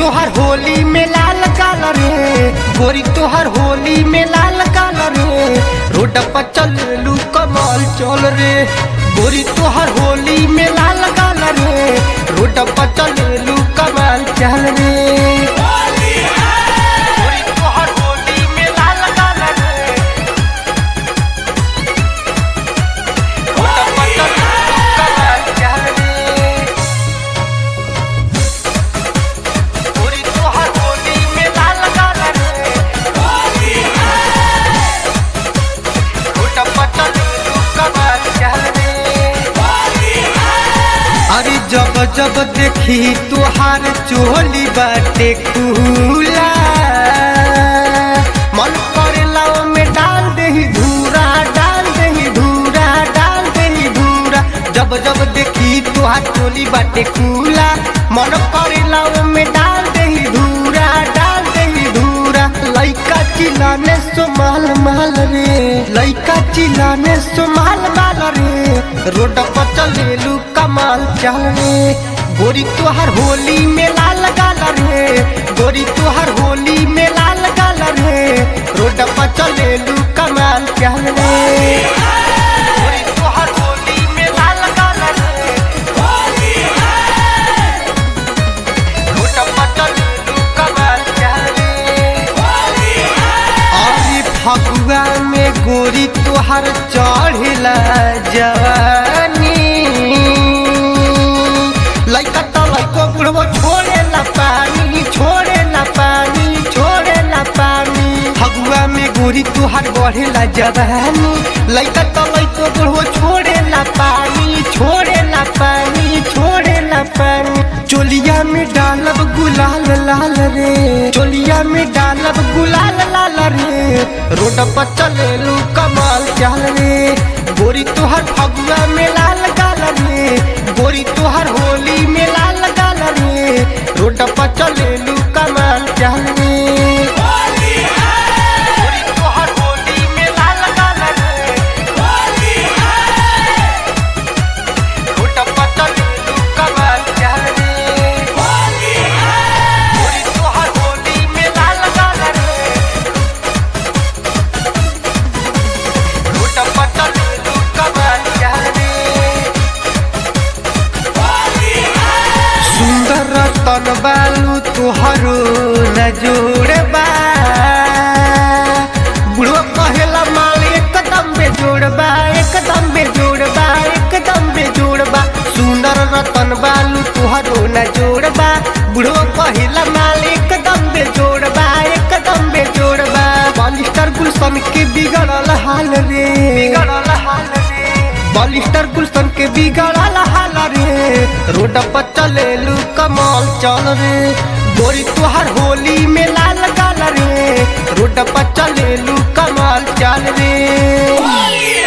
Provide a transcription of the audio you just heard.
तोहर होली में लाल काला रे, गोरी तोहर होली में लाल काला रे, रोड पर चललू कमाल चल रे। गोरी तोहर होली में लाल काला रे, रोड पर चललू कमाल चल रे। अरे जब जब देखी तुहार चोली बाटे खुला, मन करेला में डाल दही धूरा, डाल दही धूरा, डाल दही धूरा। जब जब देखी तुहार चोली बाटे खुला, मन करेला में डाल दही धूरा, डाल दही धूरा। लइका चिल्लाने सो माल माल रे, लइका चिल्लाने सो माल माल रे, रोड पर चलेलू कमाल चल रे। गोरी तोहर होली में लाल गाला रे, गोरी तोहर होली में लाल गाला रे, रोड पर चलेलू कमाल चल रे। गोरी तोहर होली में लाल गाला रे, रोड पर चलेलू कमाल चल रे। अरे फगुआ में गोरी तोहर चढ़ला जवानी, लइका तो लइको बुढ़बो छोड़े ना पानी, छोड़े ना पानी, छोड़े ना पानी। फगुआ में गोरी तुहार बढ़ेला जवानी, लइका तो लइको बुढ़बो छोड़े ना पानी, छोड़े ना पानी, छोड़े ना पानी। चोलिया में डालब गुलाल लाल रे, चोलिया में डालब गुलाल लाल रे, रोड पर चलेलू कमाल चल रे। गोरी तुहार फगुआ में लाल गाला रे, गोरी तुहार होली में लाल गाला रे, रोड पर चलेलू कमाल चल रे। गोरी तुहार होली में लाल गाला रे, रोड पर चलेलू कमाल चल रे। गोरी तुहार होली में लाल गाला रे, रोड पर चलेलू कमाल चल रे। सुंदर रतन बालू तुहरो न जोड़बा, बुढ़ो कहेला माल एकदम बेजोड़बा, एकदम बेजोड़बा, एकदम बेजोड़बा। सुंदर रतन बालू तुहरो न जोड़बा, बुढ़ो कहेला माल एकदम बेजोड़बा, एकदम बेजोड़बा। बालिस्टर गुलशन के बिगड़ल हाल रे, बिगड़ल हाल रे, बालिस्टर गुलशन के बिगड़ल हाल रे, रोड पर चलेलू कमाल चल रे। गोरी तुहार होली में लाल गाला रे, रोड पर चलेलू कमाल चल रे।